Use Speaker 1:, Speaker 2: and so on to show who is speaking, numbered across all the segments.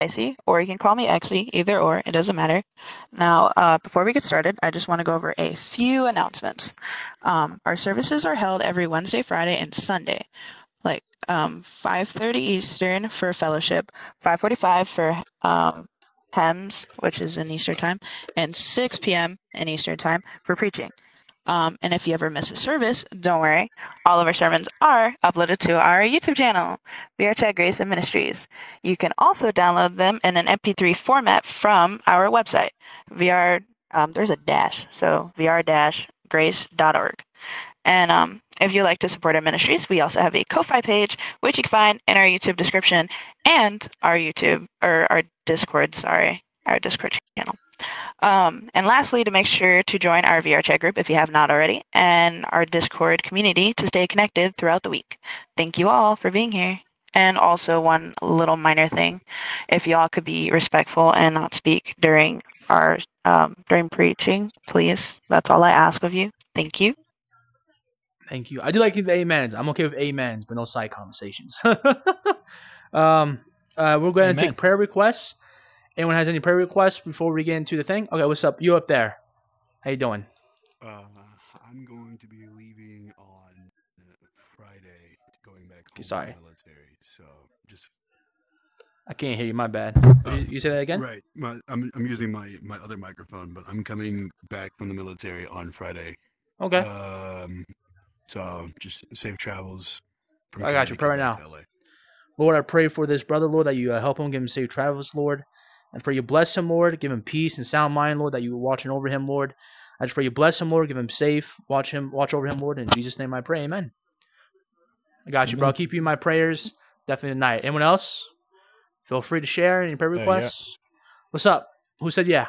Speaker 1: Icy, or you can call me Exy, either or, it doesn't matter. Now, before we get started, I just want to go over a few announcements. Our services are held every Wednesday, Friday, and Sunday, like 5:30 Eastern for fellowship, 5:45 for HEMS, which is in Eastern Time, and 6 p.m. in Eastern Time for preaching. And if you ever miss a service, don't worry. All of our sermons are uploaded to our YouTube channel, VR Chat Grace and Ministries. You can also download them in an MP3 format from our website, VR. There's a dash, so vr-grace.org. And if you'd like to support our ministries, we also have a Ko-Fi page, which you can find in our YouTube description and our Discord channel. And lastly, to make sure to join our VR chat group if you have not already, and our Discord community to stay connected throughout the week. Thank you all for being here. And also one little minor thing, if y'all could be respectful and not speak during preaching, please. That's all I ask of you. Thank you.
Speaker 2: Thank you. I do like the amens. I'm okay with amens, but no side conversations. We're going to take prayer requests. Anyone has any prayer requests before we get into the thing? Okay, what's up? You up there? How you doing?
Speaker 3: I'm going to be leaving on Friday, going back home
Speaker 2: sorry.
Speaker 3: to the military. So just
Speaker 2: I can't hear you. My bad. You say that again?
Speaker 3: Right. I'm using my other microphone, but I'm coming back from the military on Friday.
Speaker 2: Okay.
Speaker 3: So just safe travels.
Speaker 2: I got you. Pray right now. Lord, I pray for this brother, Lord, that you help him, give him safe travels, Lord. I pray you bless him, Lord, give him peace and sound mind, Lord, that you are watching over him, Lord. I just pray you bless him, Lord, give him safe, watch over him, Lord. In Jesus' name I pray, amen. I got you, bro. Keep you in my prayers, definitely tonight. Anyone else? Feel free to share any prayer requests. Yeah. What's up? Who said yeah?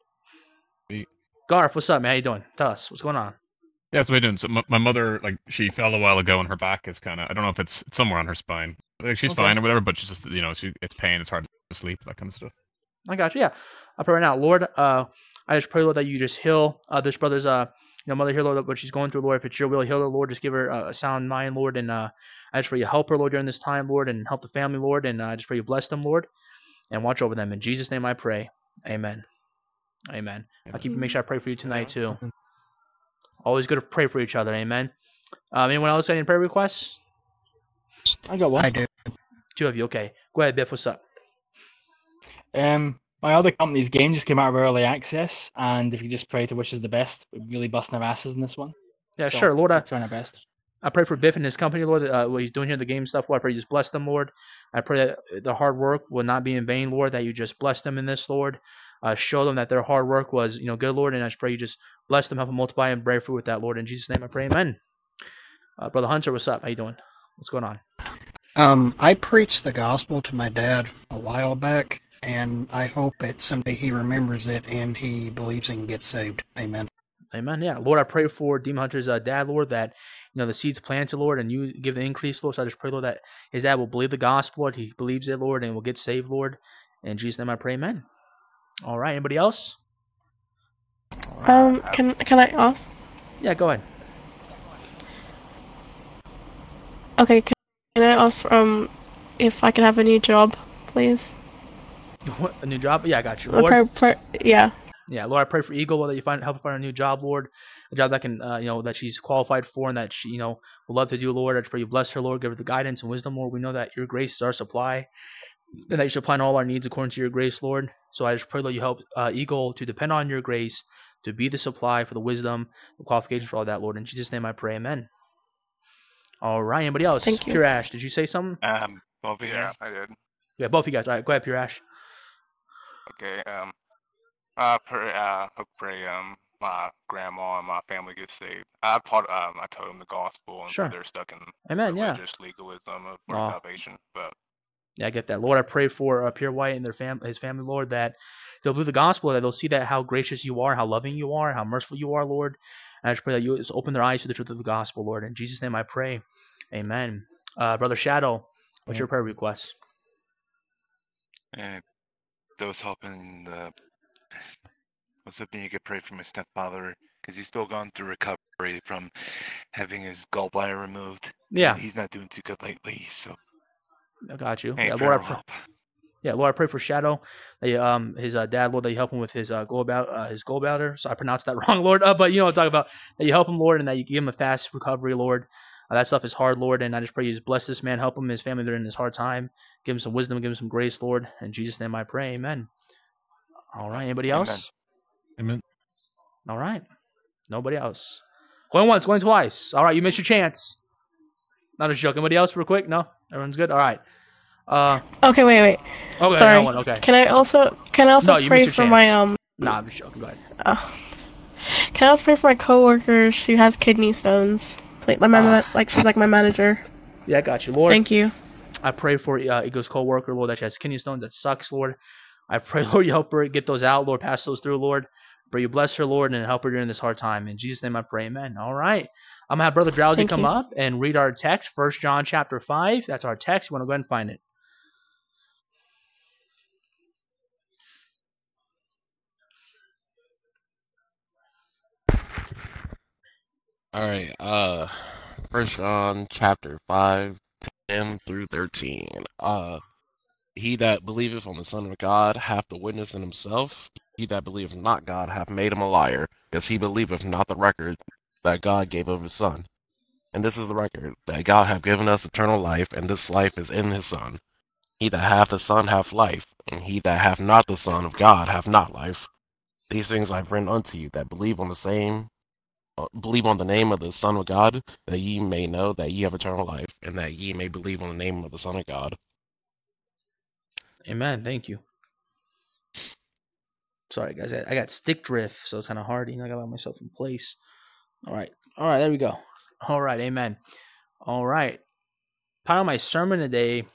Speaker 2: Garth, what's up, man? How you doing? Tell us, what's going on?
Speaker 4: Yeah, that's what I'm doing. So my mother, she fell a while ago, and her back is kind of, I don't know if it's somewhere on her spine. She's fine or whatever, but she's just, it's pain, it's hard to sleep, that kind of stuff.
Speaker 2: I got you. Yeah, I pray right now, Lord. I just pray, Lord, that you just heal this brother's mother here, Lord, what she's going through, Lord. If it's your will, heal her, Lord. Just give her a sound mind, Lord, and I just pray you help her, Lord, during this time, Lord, and help the family, Lord, and I just pray you bless them, Lord, and watch over them. In Jesus' name, I pray. Amen. Amen. I'll make sure I pray for you tonight too. Always good to pray for each other. Amen. Anyone else got any prayer requests?
Speaker 5: I got one.
Speaker 6: I do.
Speaker 2: Two of you. Okay. Go ahead, Biff. What's up?
Speaker 5: My other company's game just came out of early access, and if you just pray to wish us the best, we're really busting our asses in this one.
Speaker 2: Yeah, so, sure, Lord.
Speaker 5: We're trying our best.
Speaker 2: I pray for Biff and his company, Lord, what he's doing here, the game stuff, Lord. I pray you just bless them, Lord. I pray that the hard work will not be in vain, Lord, that you just bless them in this, Lord. Show them that their hard work was, good, Lord, and I just pray you just bless them, help them multiply and bear fruit with that, Lord. In Jesus' name I pray, amen. Brother Hunter, what's up? How you doing? What's going on?
Speaker 6: I preached the gospel to my dad a while back, and I hope that someday he remembers it and he believes and gets saved. Amen.
Speaker 2: Amen. Yeah. Lord, I pray for Demon Hunter's dad, Lord, that, the seed's planted, Lord, and you give the increase, Lord. So I just pray, Lord, that his dad will believe the gospel, Lord. He believes it, Lord, and will get saved, Lord. In Jesus' name I pray, amen. All right. Anybody else?
Speaker 7: Can I ask?
Speaker 2: Yeah, go ahead.
Speaker 7: Okay, can I ask if I can have a new job, please?
Speaker 2: What, a new job? Yeah, I got you. Lord,
Speaker 7: yeah.
Speaker 2: Yeah, Lord, I pray for Eagle, Lord, that you help her find a new job, Lord, a job that can, that she's qualified for and that she, will love to do, Lord. I just pray you bless her, Lord, give her the guidance and wisdom, Lord. We know that your grace is our supply and that you supply all our needs according to your grace, Lord. So I just pray, Lord, you help Eagle to depend on your grace, to be the supply for the wisdom, the qualifications for all that, Lord. In Jesus' name I pray, amen. All right, anybody else?
Speaker 7: Thank you.
Speaker 2: Pure Ash, did you say something?
Speaker 8: Both of you. Yeah, I did.
Speaker 2: Yeah, both of you guys. All right, go ahead, Pure Ash.
Speaker 8: Okay, pray my grandma and my family get saved. I told them the gospel, and
Speaker 2: sure.
Speaker 8: They're stuck in
Speaker 2: religious
Speaker 8: legalism of salvation. But
Speaker 2: yeah, I get that. Lord, I pray for Pure White and his family, Lord, that they'll believe the gospel, that they'll see that how gracious you are, how loving you are, how merciful you are, Lord. And I just pray that you just open their eyes to the truth of the gospel, Lord. In Jesus' name I pray. Amen. Brother Shadow, what's your prayer request?
Speaker 9: I was hoping you could pray for my stepfather, because he's still going through recovery from having his gallbladder removed.
Speaker 2: Yeah.
Speaker 9: He's not doing too good lately, so.
Speaker 2: I got you.
Speaker 9: Hey,
Speaker 2: yeah, Lord, I pray. Yeah, Lord, I pray for Shadow, that his dad, Lord, that you help him with his gallbladder. So I pronounced that wrong, Lord. But you know what I'm talking about. That you help him, Lord, and that you give him a fast recovery, Lord. That stuff is hard, Lord, and I just pray you just bless this man, help him, his family during this hard time. Give him some wisdom, give him some grace, Lord. In Jesus' name I pray, amen. All right, anybody else?
Speaker 4: Amen.
Speaker 2: All right. Nobody else. Going once, going twice. All right, you missed your chance. Not a joke. Anybody else real quick? No? Everyone's good? All right.
Speaker 7: Okay, wait.
Speaker 2: Okay,
Speaker 7: Sorry.
Speaker 2: no one, okay.
Speaker 7: Can I also
Speaker 2: No, you
Speaker 7: pray
Speaker 2: missed
Speaker 7: for
Speaker 2: your
Speaker 7: my
Speaker 2: chance. Nah, I'm just joking. Go ahead.
Speaker 7: Can I also pray for my coworker? She has kidney stones. Like she's like my manager.
Speaker 2: Yeah, I got you, Lord.
Speaker 7: Thank you.
Speaker 2: I pray for Ego's co-worker, Lord, that she has kidney stones. That sucks, Lord. I pray, Lord, you help her get those out, Lord. Pass those through, Lord. Pray you bless her, Lord, and help her during this hard time. In Jesus' name I pray, amen. All right. I'm going to have Brother Drowsy
Speaker 7: Thank
Speaker 2: come
Speaker 7: you.
Speaker 2: up and read our text, 1 John chapter 5. That's our text. You want to go ahead and find it.
Speaker 10: All right. 1 John chapter 5, 10 through 13. He that believeth on the Son of God hath the witness in himself. He that believeth not God hath made him a liar, because he believeth not the record that God gave of his Son. And this is the record, that God hath given us eternal life, and this life is in his Son. He that hath the Son hath life, and he that hath not the Son of God hath not life. These things I have written unto you that believe on the name of the Son of God, that ye may know that ye have eternal life, and that ye may believe on the name of the Son of God.
Speaker 2: Amen. Thank you. Sorry, guys. I got stick drift, so it's kind of hard. I got to let myself in place. All right. There we go. All right. Amen. All right. Part of my sermon today,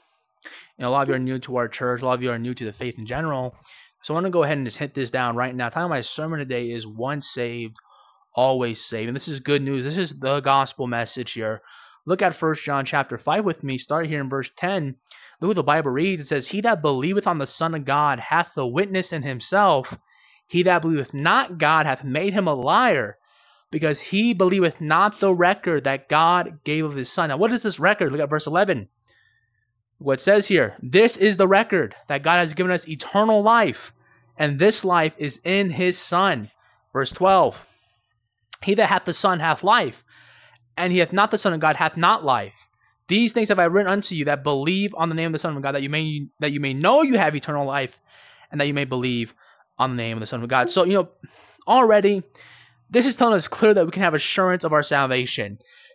Speaker 2: a lot of you are new to our church. A lot of you are new to the faith in general. So I want to go ahead and just hit this down right now. Part of my sermon today is once saved, always saved. And this is good news. This is the gospel message here. Look at 1 John chapter 5 with me. Start here in verse 10. Look what the Bible reads. It says, he that believeth on the Son of God hath the witness in himself. He that believeth not God hath made him a liar, because he believeth not the record that God gave of his Son. Now, what is this record? Look at verse 11. What it says here, this is the record, that God has given us eternal life, and this life is in his Son. Verse 12. He that hath the Son hath life, and he hath not the Son of God hath not life. These things have I written unto you that believe on the name of the Son of God, that you may know you have eternal life, and that you may believe on the name of the Son of God. So, already, this is telling us clear that we can have assurance of our salvation.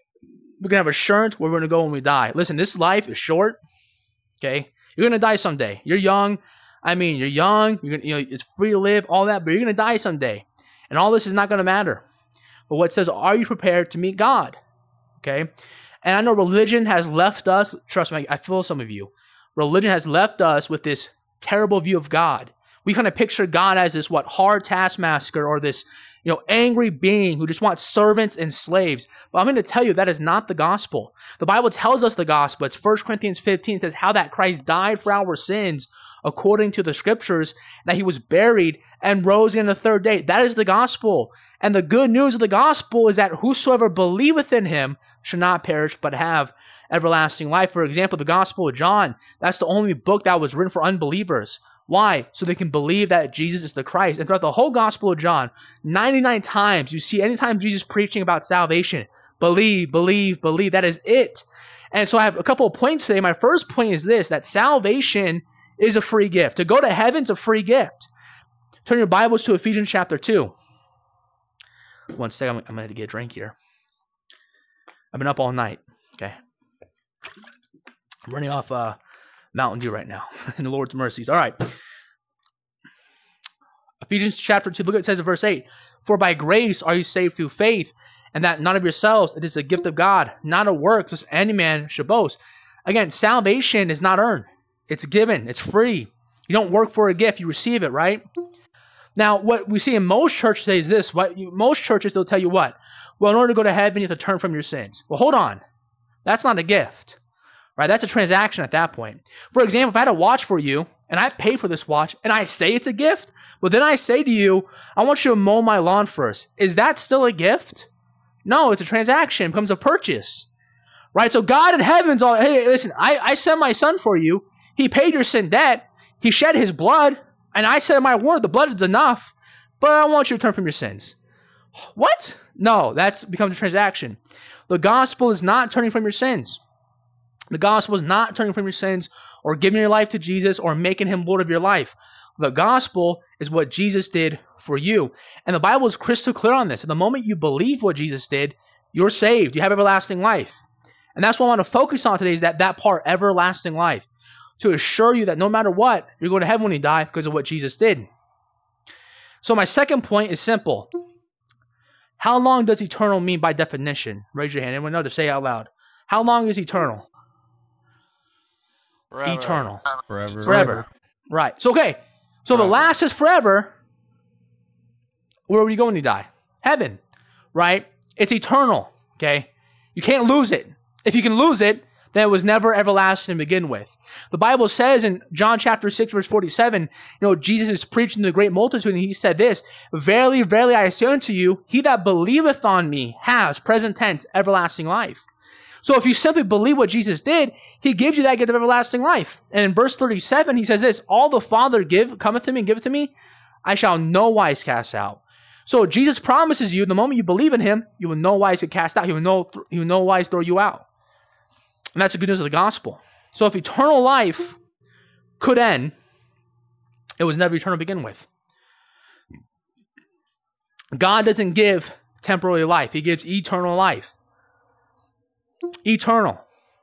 Speaker 2: We can have assurance where we're going to go when we die. Listen, this life is short. Okay, you're going to die someday. You're young. You're young. It's free to live, all that, but you're going to die someday, and all this is not going to matter. But what it says, are you prepared to meet God? Okay, and I know religion has left us. Trust me, I feel some of you. Religion has left us with this terrible view of God. We kind of picture God as this hard taskmaster, or this angry being who just wants servants and slaves. But I'm going to tell you that is not the gospel. The Bible tells us the gospel. It's 1 Corinthians 15 says how that Christ died for our sins according to the scriptures, that he was buried and rose again the third day. That is the gospel. And the good news of the gospel is that whosoever believeth in him should not perish but have everlasting life. For example, the Gospel of John, that's the only book that was written for unbelievers. Why? So they can believe that Jesus is the Christ. And throughout the whole Gospel of John, 99 times you see anytime Jesus preaching about salvation, believe, believe, believe. That is it. And so I have a couple of points today. My first point is this, that salvation is a free gift. To go to heaven's a free gift. Turn your Bibles to Ephesians chapter 2. One second, I'm going to have to get a drink here. I've been up all night. Okay. I'm running off Mountain Dew right now in the Lord's mercies. All right. Ephesians chapter 2, look what it says in verse 8. For by grace are you saved through faith, and that not of yourselves, it is a gift of God, not of works, lest any man should boast. Again, salvation is not earned. It's given. It's free. You don't work for a gift. You receive it, right? Now, what we see in most churches is this. Most churches, they'll tell you what? Well, in order to go to heaven, you have to turn from your sins. Well, hold on. That's not a gift, right? That's a transaction at that point. For example, if I had a watch for you, and I pay for this watch, and I say it's a gift, but then I say to you, I want you to mow my lawn first. Is that still a gift? No, it's a transaction. It becomes a purchase, right? So God in heaven's all, hey, listen, I sent my son for you. He paid your sin debt. He shed his blood, and I said in my word, the blood is enough, but I want you to turn from your sins. What? No, that becomes a transaction. The gospel is not turning from your sins. The gospel is not turning from your sins or giving your life to Jesus or making him Lord of your life. The gospel is what Jesus did for you. And the Bible is crystal clear on this. At the moment you believe what Jesus did, you're saved. You have everlasting life. And that's what I want to focus on today is that part, everlasting life, to assure you that no matter what, you're going to heaven when you die because of what Jesus did. So my second point is simple. How long does eternal mean by definition? Raise your hand. Anyone know to say it out loud? How long is eternal?
Speaker 10: Forever.
Speaker 2: Eternal.
Speaker 4: Forever.
Speaker 2: Right. So, okay. So the last is forever. Where will you go when you die? Heaven. Right? It's eternal. Okay? You can't lose it. If you can lose it, then it was never everlasting to begin with. The Bible says in John chapter 6, verse 47, Jesus is preaching to the great multitude, and he said this, "Verily, verily, I say unto you, he that believeth on me has," present tense, "everlasting life." So if you simply believe what Jesus did, he gives you that gift of everlasting life. And in verse 37, he says this, "All the Father cometh to me and giveth to me, I shall no wise cast out." So Jesus promises you, the moment you believe in him, you will no wise get cast out. He will no wise throw you out. And that's the good news of the gospel. So if eternal life could end, it was never eternal to begin with. God doesn't give temporary life. He gives eternal life. Eternal.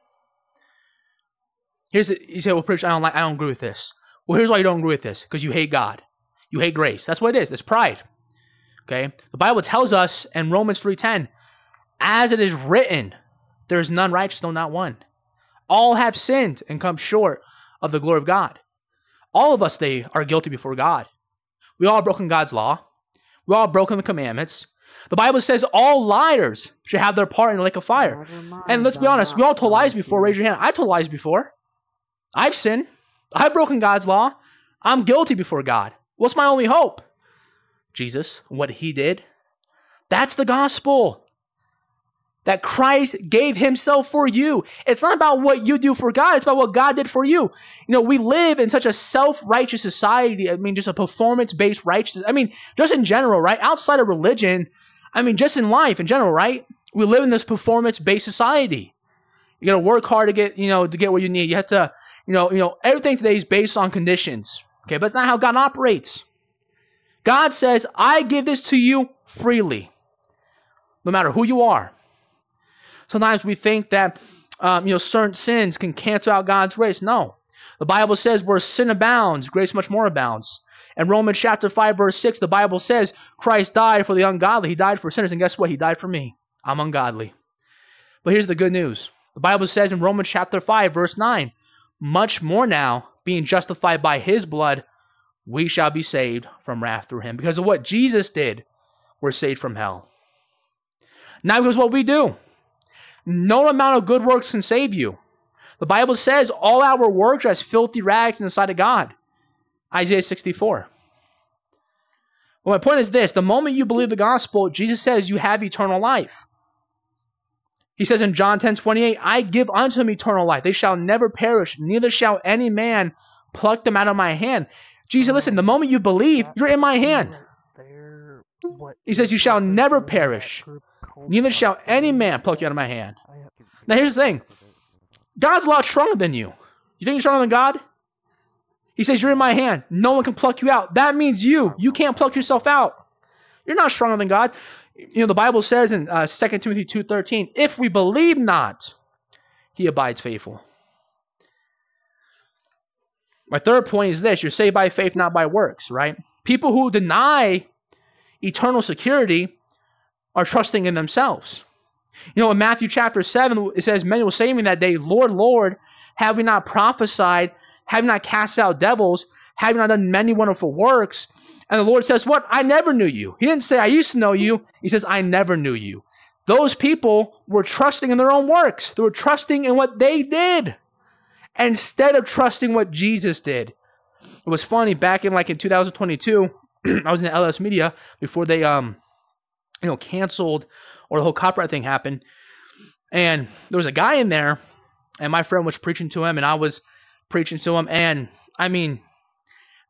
Speaker 2: You say, "Well, preacher, I don't agree with this." Well, here's why you don't agree with this. Because you hate God. You hate grace. That's what it is. It's pride. Okay? The Bible tells us in Romans 3:10, "As it is written, there is none righteous, no, not one. All have sinned and come short of the glory of God." All of us today are guilty before God. We all have broken God's law. We all have broken the commandments. The Bible says all liars should have their part in the lake of fire. And let's be honest, we all told lies before. Raise your hand. I told lies before. I've sinned. I've broken God's law. I'm guilty before God. What's my only hope? Jesus, what he did. That's the gospel. That Christ gave himself for you. It's not about what you do for God. It's about what God did for you. We live in such a self-righteous society. Just a performance-based righteousness. Just in general, right? Outside of religion, just in life in general, right? We live in this performance-based society. You got to work hard to get, to get what you need. You have to, everything today is based on conditions. Okay, but it's not how God operates. God says, "I give this to you freely," no matter who you are. Sometimes we think that, certain sins can cancel out God's grace. No. The Bible says where sin abounds, grace much more abounds. In Romans chapter 5, verse 6, the Bible says Christ died for the ungodly. He died for sinners. And guess what? He died for me. I'm ungodly. But here's the good news. The Bible says in Romans chapter 5, verse 9, "Much more now, being justified by his blood, we shall be saved from wrath through him." Because of what Jesus did, we're saved from hell. Not because of what we do. No amount of good works can save you. The Bible says all our works are as filthy rags in the sight of God. Isaiah 64. Well, my point is this. The moment you believe the gospel, Jesus says you have eternal life. He says in John 10:28, "I give unto them eternal life. They shall never perish, neither shall any man pluck them out of my hand." Jesus, listen, the moment you believe, you're in my hand. He says, "You shall never perish, neither shall any man pluck you out of my hand." Now here's the thing. God's a lot stronger than you. You think you're stronger than God? He says, "You're in my hand. No one can pluck you out." That means you can't pluck yourself out. You're not stronger than God. The Bible says in 2 Timothy 2:13, "If we believe not, he abides faithful." My third point is this. You're saved by faith, not by works, right? People who deny eternal security are trusting in themselves. In Matthew chapter 7, it says, "Many will say to me that day, Lord, Lord, have we not prophesied? Have we not cast out devils? Have we not done many wonderful works?" And the Lord says, "What? I never knew you." He didn't say, "I used to know you." He says, "I never knew you." Those people were trusting in their own works. They were trusting in what they did instead of trusting what Jesus did. It was funny, back in 2022, I was in the LS Media before they canceled, or the whole copyright thing happened. And there was a guy in there, and my friend was preaching to him, and I was preaching to him. And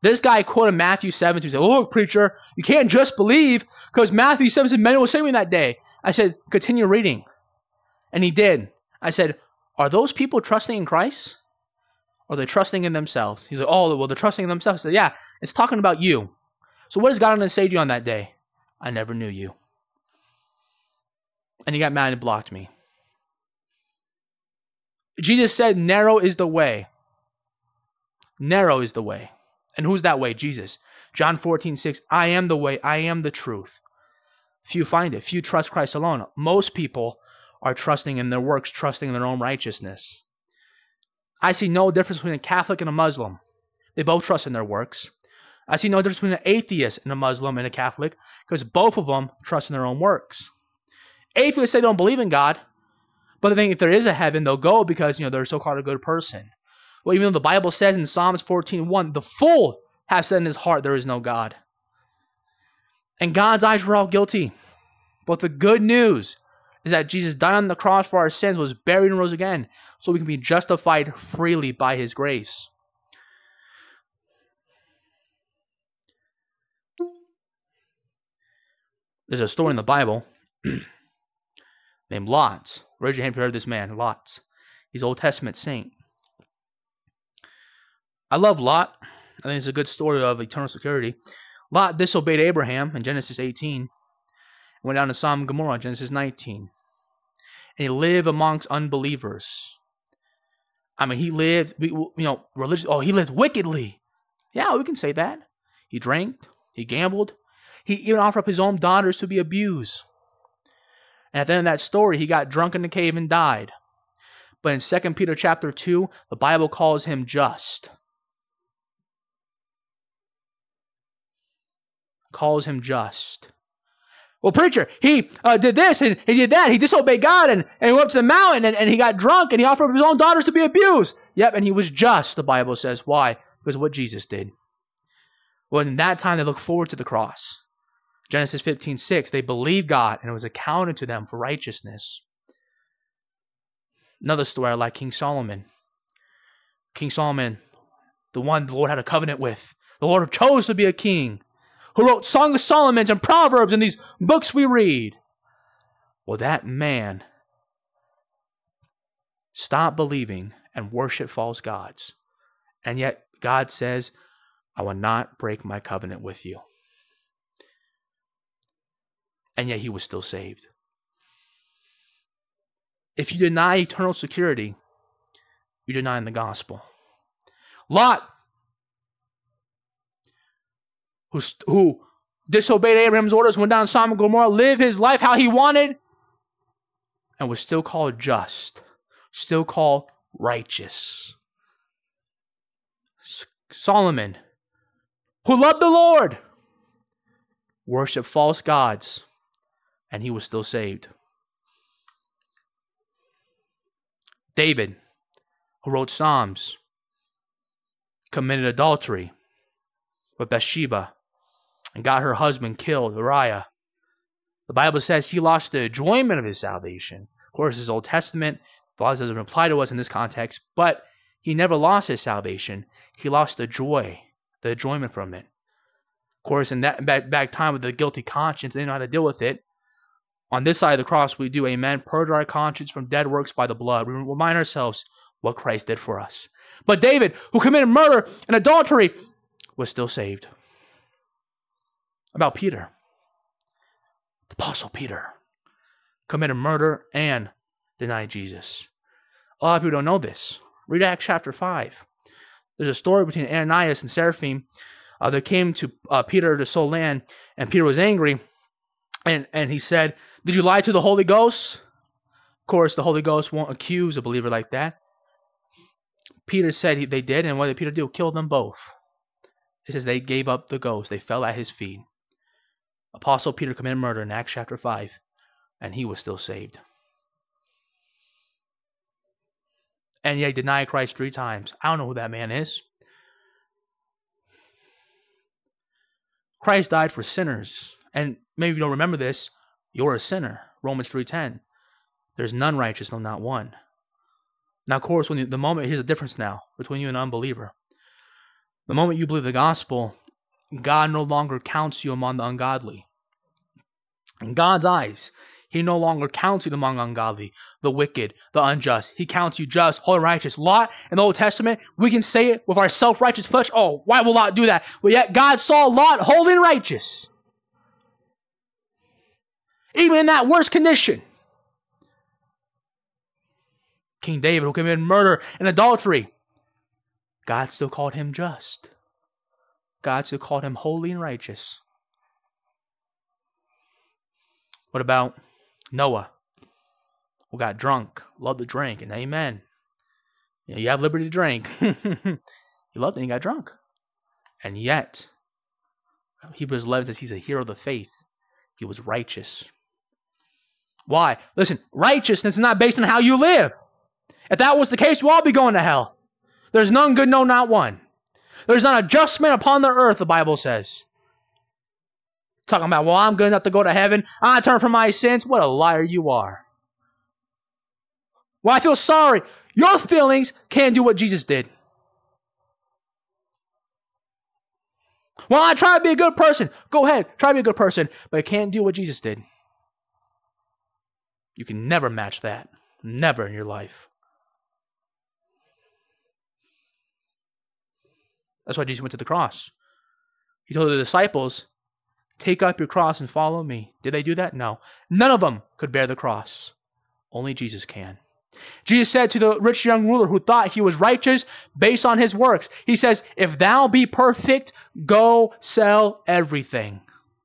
Speaker 2: This guy quoted Matthew 7. He said, "Oh, look, preacher, you can't just believe because Matthew 7 said many will say me that day." I said, "Continue reading." And he did. I said, "Are those people trusting in Christ? Or are they trusting in themselves?" He's like, "Oh, well, they're trusting in themselves." I said, "Yeah, it's talking about you. So what is God going to say to you on that day? I never knew you." And he got mad and blocked me. Jesus said, narrow is the way. Narrow is the way. And who's that way? Jesus. John 14:6, I am the way, I am the truth. Few find it. Few trust Christ alone. Most people are trusting in their works, trusting in their own righteousness. I see no difference between a Catholic and a Muslim. They both trust in their works. I see no difference between an atheist and a Muslim and a Catholic because both of them trust in their own works. Atheists say they don't believe in God, but they think if there is a heaven, they'll go because, they're so-called a good person. Well, even though the Bible says in Psalms 14:1, the fool have said in his heart there is no God. In God's eyes, we're all guilty. But the good news is that Jesus died on the cross for our sins, was buried and rose again, so we can be justified freely by his grace. There's a story in the Bible named Lot. Raise your hand if you heard this man, Lot. He's an Old Testament saint. I love Lot. I think it's a good story of eternal security. Lot disobeyed Abraham in Genesis 18. Went down to Sodom and Gomorrah in Genesis 19. And he lived amongst unbelievers. I mean, he lived, religious. Oh, he lived wickedly. Yeah, we can say that. He drank. He gambled. He even offered up his own daughters to be abused. And at the end of that story, he got drunk in the cave and died. But in 2 Peter chapter 2, the Bible calls him just. Calls him just. Well, preacher, he did this and he did that. He disobeyed God and he went up to the mountain and he got drunk and he offered up his own daughters to be abused. Yep, and he was just, the Bible says. Why? Because of what Jesus did. Well, in that time, they looked forward to the cross. Genesis 15:6, they believed God and it was accounted to them for righteousness. Another story I like, King Solomon. King Solomon, the one the Lord had a covenant with. The Lord chose to be a king, who wrote Song of Solomon and Proverbs and these books we read. Well, that man stopped believing and worshiped false gods. And yet God says, I will not break my covenant with you. And yet he was still saved. If you deny eternal security, you're denying the gospel. Lot, who disobeyed Abraham's orders, went down to Sodom and Gomorrah, lived his life how he wanted, and was still called just, still called righteous. Solomon, who loved the Lord, worshiped false gods, and he was still saved. David, who wrote Psalms, committed adultery with Bathsheba and got her husband killed, Uriah. The Bible says he lost the enjoyment of his salvation. Of course, this is Old Testament. The law doesn't apply to us in this context, but he never lost his salvation. He lost the joy, the enjoyment from it. Of course, in that back time with the guilty conscience, they didn't know how to deal with it. On this side of the cross, we do, amen, purge our conscience from dead works by the blood. We remind ourselves what Christ did for us. But David, who committed murder and adultery, was still saved. About Peter, the Apostle Peter, committed murder and denied Jesus. A lot of people don't know this. Read Acts chapter 5. There's a story between Ananias and Seraphim. They came to Peter to sow land, and Peter was angry, and he said, did you lie to the Holy Ghost? Of course, the Holy Ghost won't accuse a believer like that. Peter said they did, and what did Peter do? Kill them both. It says they gave up the ghost. They fell at his feet. Apostle Peter committed murder in Acts chapter 5, and he was still saved. And yet he denied Christ 3 times. I don't know who that man is. Christ died for sinners. And maybe you don't remember this. You're a sinner. Romans 3:10. There's none righteous, no, not one. Now, of course, here's the difference now between you and an unbeliever. The moment you believe the gospel, God no longer counts you among the ungodly. In God's eyes, he no longer counts you among ungodly, the wicked, the unjust. He counts you just, holy, righteous. Lot in the Old Testament, we can say it with our self-righteous flesh. Oh, why will Lot do that? But yet God saw Lot holy and righteous. Even in that worst condition. King David, who committed murder and adultery, God still called him just. God still called him holy and righteous. What about Noah, who got drunk, loved to drink, and amen. You have liberty to drink. He loved it and he got drunk. And yet, Hebrews 11 says he's a hero of the faith. He was righteous. Why? Listen, righteousness is not based on how you live. If that was the case, we'll all be going to hell. There's none good, no, not one. There's not a just man upon the earth, the Bible says. Talking about, well, I'm good enough to go to heaven. I turn from my sins. What a liar you are. Well, I feel sorry. Your feelings can't do what Jesus did. Well, I try to be a good person. Go ahead, try to be a good person. But it can't do what Jesus did. You can never match that. Never in your life. That's why Jesus went to the cross. He told the disciples, take up your cross and follow me. Did they do that? No. None of them could bear the cross. Only Jesus can. Jesus said to the rich young ruler who thought he was righteous based on his works, he says, if thou be perfect, go sell everything.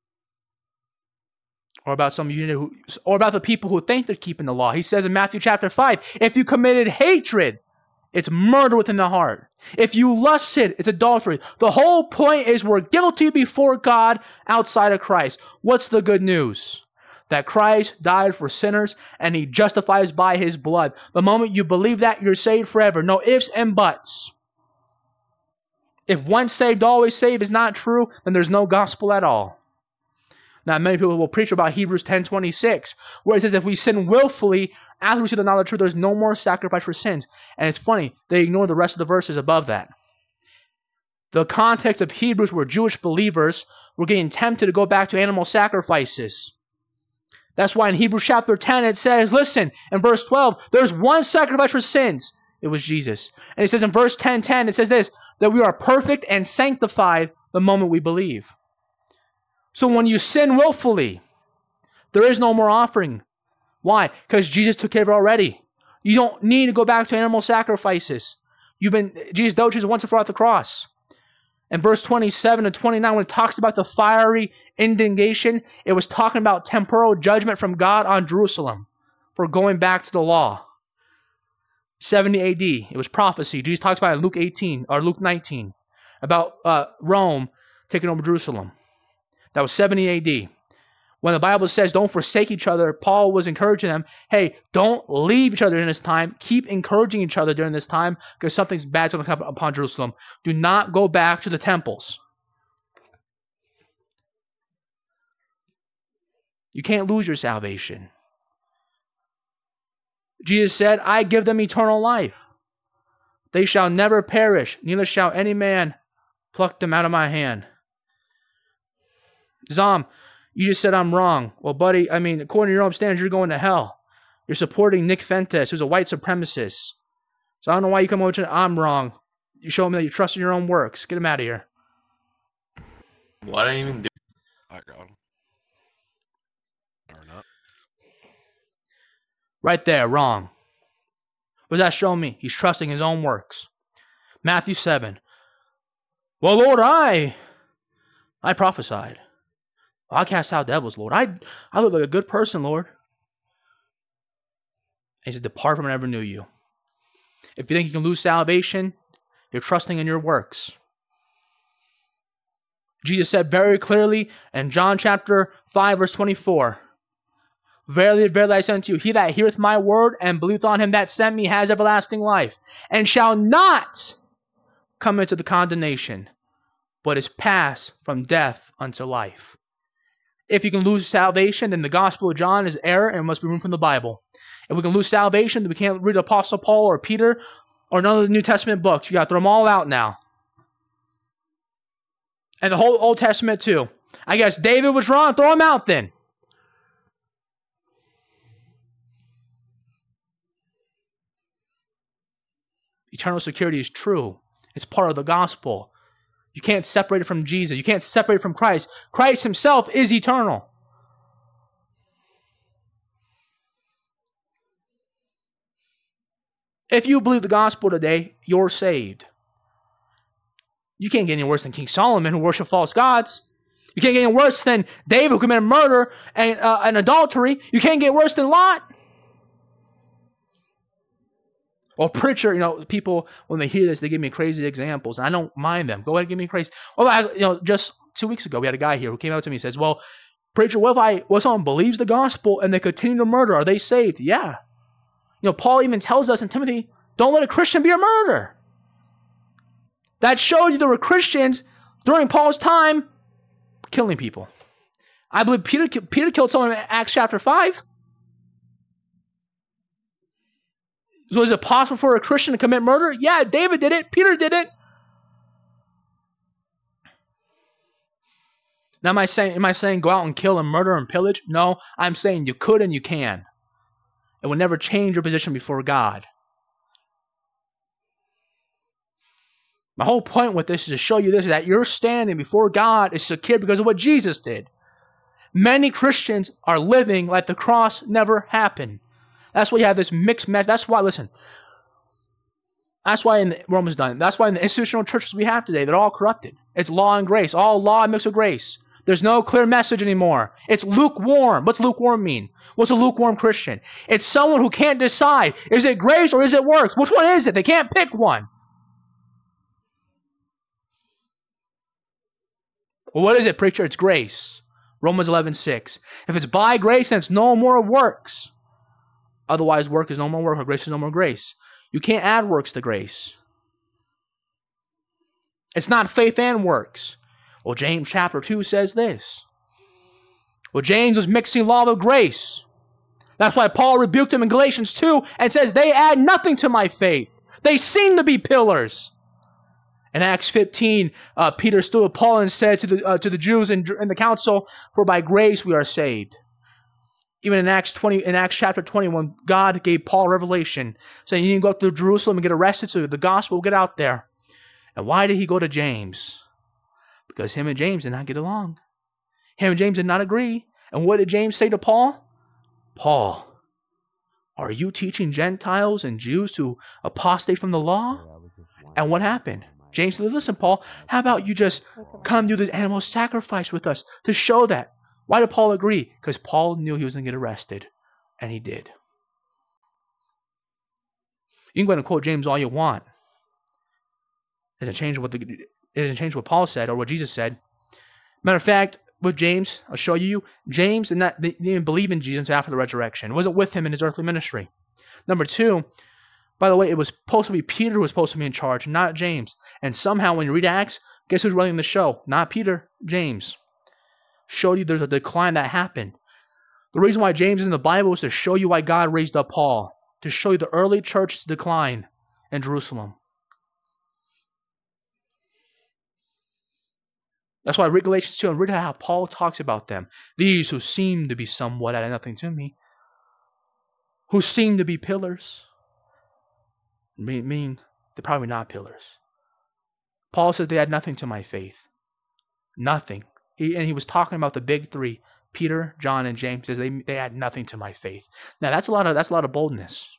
Speaker 2: Or about some unit or about the people who think they're keeping the law. He says in Matthew chapter 5, if you committed hatred, it's murder within the heart. If you lusted, it's adultery. The whole point is we're guilty before God outside of Christ. What's the good news? That Christ died for sinners and he justifies by his blood. The moment you believe that, you're saved forever. No ifs and buts. If once saved, always saved is not true, then there's no gospel at all. Now, many people will preach about Hebrews 10:26, where it says if we sin willfully, after we see the knowledge of the truth, there's no more sacrifice for sins. And it's funny, they ignore the rest of the verses above that. The context of Hebrews were Jewish believers were getting tempted to go back to animal sacrifices. That's why in Hebrews chapter 10 it says, listen, in verse 12, there's one sacrifice for sins. It was Jesus. And it says in verse 10:10, it says this, that we are perfect and sanctified the moment we believe. So when you sin willfully, there is no more offering. Why? Because Jesus took care of it already. You don't need to go back to animal sacrifices. Jesus dealt with once and for all at the cross. In verse 27 and 29, when it talks about the fiery indignation, it was talking about temporal judgment from God on Jerusalem for going back to the law. 70 AD, it was prophecy. Jesus talks about it in Luke 18 or Luke 19 about Rome taking over Jerusalem. That was 70 AD. When the Bible says don't forsake each other, Paul was encouraging them, hey, don't leave each other in this time. Keep encouraging each other during this time because something's bad's going to come upon Jerusalem. Do not go back to the temples. You can't lose your salvation. Jesus said, I give them eternal life. They shall never perish, neither shall any man pluck them out of my hand. Zom, you just said I'm wrong. Well, buddy, according to your own standards, you're going to hell. You're supporting Nick Fuentes, who's a white supremacist. So I don't know why you come over to I'm wrong. You show me that you trust in your own works. Get him out of here.
Speaker 11: What I even do?
Speaker 10: I got him. Or not.
Speaker 2: Right there, wrong. What does that show me? He's trusting his own works. Matthew 7. Well, Lord, I prophesied. I cast out devils, Lord. I look like a good person, Lord. And he said, depart from me, I never knew you. If you think you can lose salvation, you're trusting in your works. Jesus said very clearly in John chapter 5, verse 24, verily, verily, I say unto you, he that heareth my word and believeth on him that sent me has everlasting life, and shall not come into the condemnation, but is passed from death unto life. If you can lose salvation, then the Gospel of John is error and must be removed from the Bible. If we can lose salvation, then we can't read Apostle Paul or Peter or none of the New Testament books. You got to throw them all out now. And the whole Old Testament too. I guess David was wrong. Throw him out then. Eternal security is true. It's part of the gospel. You can't separate it from Jesus. You can't separate it from Christ. Christ himself is eternal. If you believe the gospel today, you're saved. You can't get any worse than King Solomon, who worshiped false gods. You can't get any worse than David, who committed murder and adultery. You can't get worse than Lot. Well, preacher, people, when they hear this, they give me crazy examples, and I don't mind them. Go ahead and give me crazy. Well, just 2 weeks ago, we had a guy here who came out to me and says, well, preacher, what if someone believes the gospel and they continue to murder? Are they saved? Yeah. Paul even tells us in Timothy, don't let a Christian be a murderer. That showed you there were Christians during Paul's time killing people. I believe Peter killed someone in Acts chapter 5. So is it possible for a Christian to commit murder? Yeah, David did it. Peter did it. Now, am I saying go out and kill and murder and pillage? No, I'm saying you could and you can. It will never change your position before God. My whole point with this is to show you this, that your standing before God is secure because of what Jesus did. Many Christians are living like the cross never happened. That's why you have this mixed message. That's why in the Romans 9, that's why in the institutional churches we have today, they're all corrupted. It's law and grace, all law mixed with grace. There's no clear message anymore. It's lukewarm. What's lukewarm mean? What's a lukewarm Christian? It's someone who can't decide, is it grace or is it works? Which one is it? They can't pick one. Well, what is it, preacher? It's grace. Romans 11:6. If it's by grace, then it's no more works. Otherwise, work is no more work, or grace is no more grace. You can't add works to grace. It's not faith and works. Well, James chapter 2 says this. Well, James was mixing law with grace. That's why Paul rebuked him in Galatians 2 and says, they add nothing to my faith. They seem to be pillars. In Acts 15, Peter stood with Paul and said to the Jews in the council, for by grace we are saved. Even in Acts chapter 20, when God gave Paul revelation, saying you need to go up to Jerusalem and get arrested so the gospel will get out there. And why did he go to James? Because him and James did not get along. Him and James did not agree. And what did James say to Paul? Paul, are you teaching Gentiles and Jews to apostate from the law? And what happened? James said, listen, Paul, how about you just come do this animal sacrifice with us to show that? Why did Paul agree? Because Paul knew he was going to get arrested, and he did. You can go ahead and quote James all you want. It doesn't change what Paul said or what Jesus said. Matter of fact, with James, I'll show you, James they didn't even believe in Jesus after the resurrection. It wasn't with him in his earthly ministry. Number 2, by the way, it was supposed to be Peter who was supposed to be in charge, not James. And somehow when you read Acts, guess who's running the show? Not Peter, James. Showed you there's a decline that happened. The reason why James is in the Bible is to show you why God raised up Paul, to show you the early church's decline in Jerusalem. That's why I read Galatians 2 and read how Paul talks about them. These who seem to be somewhat add nothing to me, who seem to be pillars, mean they're probably not pillars. Paul said they add nothing to my faith. Nothing. He was talking about the big three, Peter, John, and James. Says they add nothing to my faith. Now that's a lot of boldness.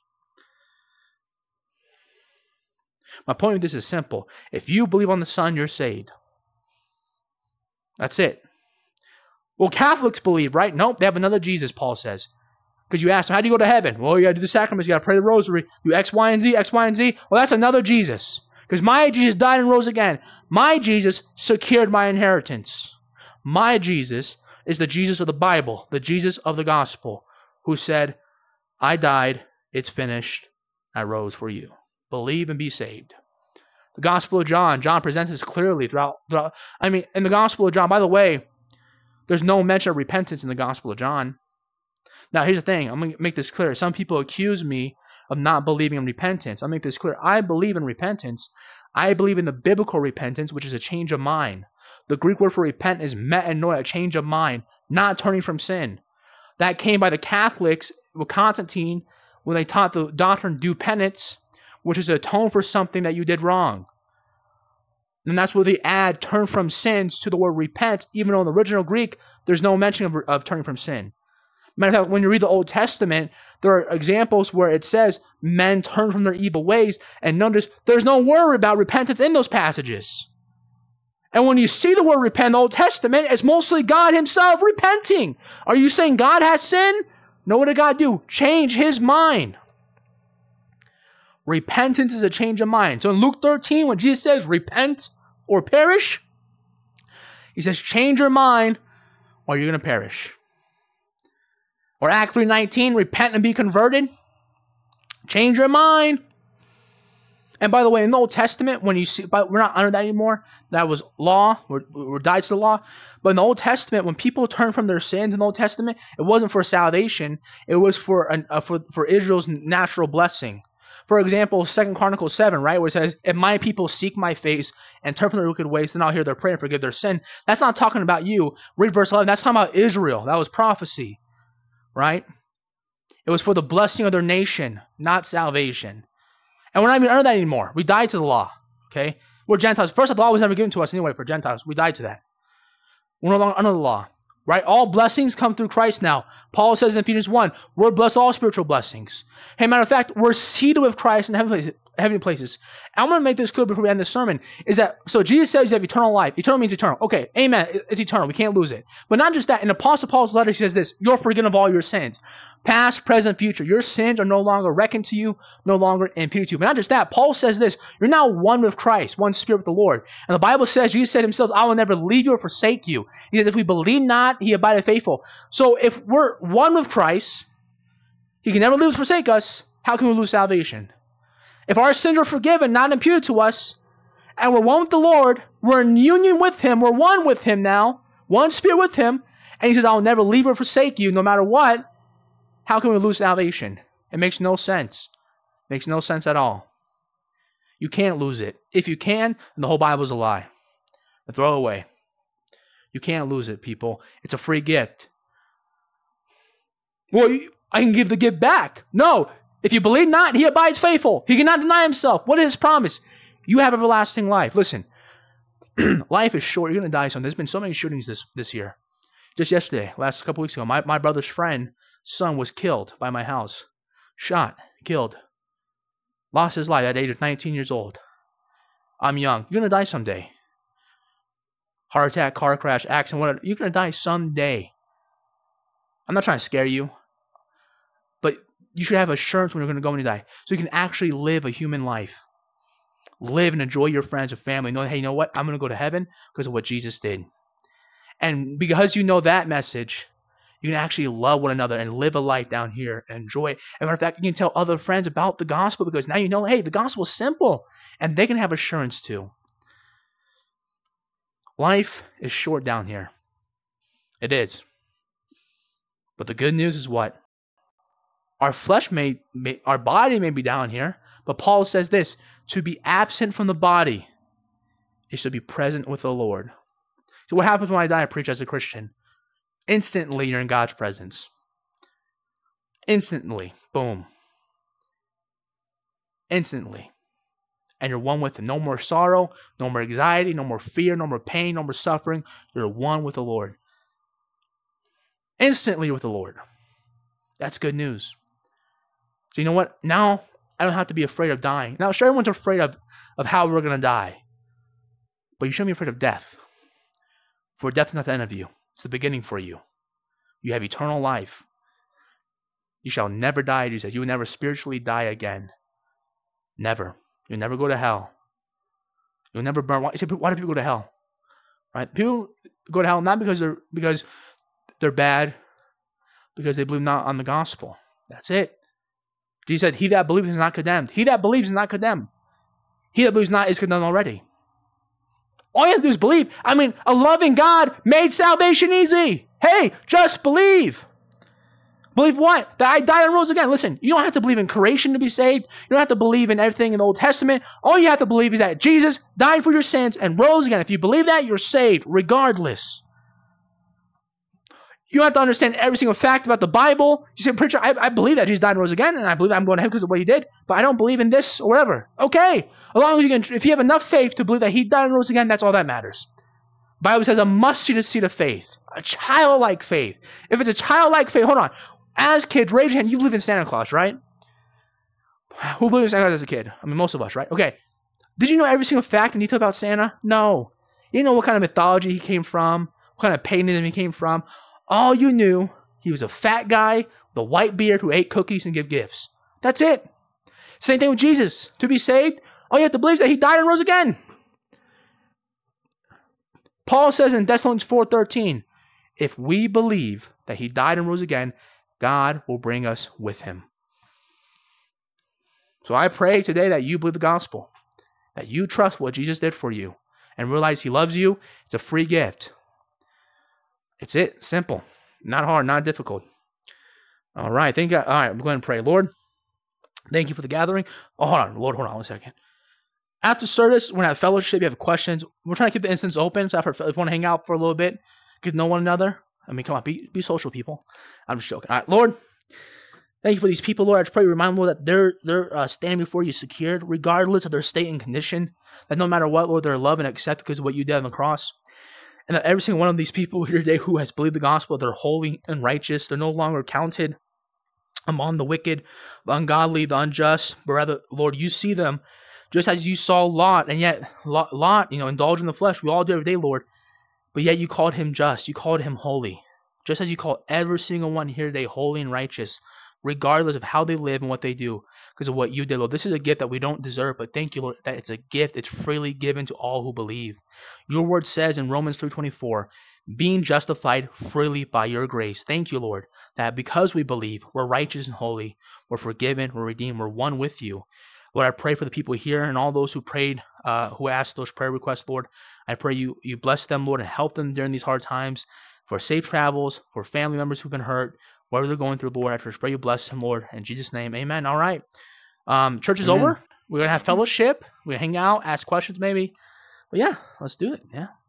Speaker 2: My point with this is simple. If you believe on the Son, you're saved. That's it. Well, Catholics believe, right? Nope, they have another Jesus, Paul says. Because you ask them, how do you go to heaven? Well, you got to do the sacraments, you got to pray the rosary, do X, Y, and Z, X, Y, and Z. Well, that's another Jesus. Because my Jesus died and rose again. My Jesus secured my inheritance. My Jesus is the Jesus of the Bible, the Jesus of the gospel, who said, I died, it's finished, I rose for you. Believe and be saved. The Gospel of John presents this clearly throughout. In the Gospel of John, by the way, there's no mention of repentance in the Gospel of John. Now, here's the thing. I'm going to make this clear. Some people accuse me of not believing in repentance. I'll make this clear. I believe in repentance. I believe in the biblical repentance, which is a change of mind. The Greek word for repent is metanoia, a change of mind, not turning from sin. That came by the Catholics with Constantine when they taught the doctrine do penance, which is to atone for something that you did wrong. And that's where they add turn from sins to the word repent, even though in the original Greek, there's no mention of turning from sin. Matter of fact, when you read the Old Testament, there are examples where it says men turn from their evil ways, and notice there's no word about repentance in those passages. And when you see the word repent in the Old Testament, it's mostly God himself repenting. Are you saying God has sin? No, what did God do? Change his mind. Repentance is a change of mind. So in Luke 13, when Jesus says repent or perish, he says change your mind or you're going to perish. Or Act 3:19, repent and be converted. Change your mind. And by the way, in the Old Testament, when you see, but we're not under that anymore. That was law. We're died to the law. But in the Old Testament, when people turned from their sins in the Old Testament, it wasn't for salvation. It was for Israel's natural blessing. For example, 2 Chronicles 7, right, where it says, if my people seek my face and turn from their wicked ways, then I'll hear their prayer and forgive their sin. That's not talking about you. Read verse 11. That's talking about Israel. That was prophecy, right? It was for the blessing of their nation, not salvation. And we're not even under that anymore. We died to the law, okay? We're Gentiles. First, the law was never given to us anyway for Gentiles. We died to that. We're no longer under the law, right? All blessings come through Christ now. Paul says in Ephesians 1, we're blessed with all spiritual blessings. Hey, matter of fact, we're seated with Christ in heavenly places. And I'm going to make this clear before we end this sermon, is that, so Jesus says you have eternal life. Eternal means eternal. Okay, amen. It's eternal. We can't lose it. But not just that. In Apostle Paul's letter, he says this, you're forgiven of all your sins. Past, present, future. Your sins are no longer reckoned to you, no longer imputed to you. But not just that. Paul says this, you're now one with Christ, one spirit with the Lord. And the Bible says, Jesus said himself, I will never leave you or forsake you. He says, if we believe not, he abideth faithful. So if we're one with Christ, he can never leave us or forsake us. How can we lose salvation? If our sins are forgiven, not imputed to us, and we're one with the Lord, we're in union with him, we're one with him now, one spirit with him, and he says, I will never leave or forsake you no matter what, how can we lose salvation? It makes no sense. It makes no sense at all. You can't lose it. If you can, then the whole Bible is a lie. Then throw it away. You can't lose it, people. It's a free gift. Well, I can give the gift back. No. If you believe not, he abides faithful. He cannot deny himself. What is his promise? You have everlasting life. Listen, life is short. You're going to die soon. There's been so many shootings this year. Just yesterday, last couple weeks ago, my brother's friend's son was killed by my house. Shot, killed. Lost his life at the age of 19 years old. I'm young. You're going to die someday. Heart attack, car crash, accident, whatever. You're going to die someday. I'm not trying to scare you. But you should have assurance when you're going to go when you die. So you can actually live a human life. Live and enjoy your friends and family. Know, hey, you know what? I'm going to go to heaven because of what Jesus did. And because you know that message, you can actually love one another and live a life down here and enjoy it. And matter of fact, you can tell other friends about the gospel because now you know, hey, the gospel is simple. And they can have assurance too. Life is short down here. It is. But the good news is what? Our flesh our body may be down here, but Paul says this, to be absent from the body is to be present with the Lord. So what happens when I die and preach as a Christian? Instantly, you're in God's presence. Instantly. Boom. Instantly. And you're one with him. No more sorrow, no more anxiety, no more fear, no more pain, no more suffering. You're one with the Lord. Instantly with the Lord. That's good news. So you know what? Now I don't have to be afraid of dying. Now, sure, everyone's afraid of how we're going to die. But you shouldn't be afraid of death. For death is not the end of you. It's the beginning for you. You have eternal life. You shall never die, Jesus says. You will never spiritually die again. Never. You'll never go to hell. You'll never burn. Why do people go to hell? Right? People go to hell not because they're bad, because they believe not on the gospel. That's it. Jesus said, he that believes is not condemned. He that believes is not condemned. He that believes not is condemned already. All you have to do is believe. I mean, a loving God made salvation easy. Hey, just believe. Believe what? That I died and rose again. Listen, you don't have to believe in creation to be saved. You don't have to believe in everything in the Old Testament. All you have to believe is that Jesus died for your sins and rose again. If you believe that, you're saved regardless. You don't have to understand every single fact about the Bible. You say, preacher, I believe that Jesus died and rose again, and I believe I'm going to heaven because of what he did, but I don't believe in this or whatever. Okay. As long as you can, if you have enough faith to believe that he died and rose again, that's all that matters. The Bible says a mustard seed of faith, a childlike faith. If it's a childlike faith, hold on. As kids, raise your hand. You believe in Santa Claus, right? Who believes in Santa Claus as a kid? I mean, most of us, right? Okay. Did you know every single fact and detail about Santa? No. You didn't know what kind of mythology he came from, what kind of paganism he came from. All you knew, he was a fat guy with a white beard who ate cookies and gave gifts. That's it. Same thing with Jesus. To be saved, all you have to believe is that he died and rose again. Paul says in Thessalonians 4:13, if we believe that he died and rose again, God will bring us with him. So I pray today that you believe the gospel, that you trust what Jesus did for you, and realize he loves you. It's a free gift. It's it. Simple. Not hard, not difficult. All right. All right, I'm going to pray. Lord, thank you for the gathering. Oh, hold on. Lord, hold on 1 second. After service, we're going to have fellowship. You have questions. We're trying to keep the instance open. So if you want to hang out for a little bit, get to know one another. I mean, come on, be social, people. I'm just joking. All right, Lord, thank you for these people, Lord. I just pray, remind them, Lord, that they're standing before you secured, regardless of their state and condition. That no matter what, Lord, they're loved and accepted because of what you did on the cross. And that every single one of these people here today who has believed the gospel, they're holy and righteous. They're no longer counted among the wicked, the ungodly, the unjust. But rather, Lord, you see them just as you saw Lot. And yet, Lot, indulged in the flesh. We all do every day, Lord. But yet you called him just. You called him holy. Just as you call every single one here today holy and righteous, regardless of how they live and what they do, because of what you did, Lord. This is a gift that we don't deserve, but thank you, Lord, that it's a gift. It's freely given to all who believe. Your word says in Romans 3:24, being justified freely by your grace. Thank you, Lord, that because we believe, we're righteous and holy, we're forgiven, we're redeemed, we're one with you. Lord, I pray for the people here and all those who prayed, who asked those prayer requests, Lord. I pray you bless them, Lord, and help them during these hard times, for safe travels, for family members who've been hurt, whatever they're going through, Lord. I just pray you bless them, Lord. In Jesus' name, amen. All right. Church is over. We're going to have fellowship. We're going to hang out, ask questions maybe. But yeah, let's do it. Yeah.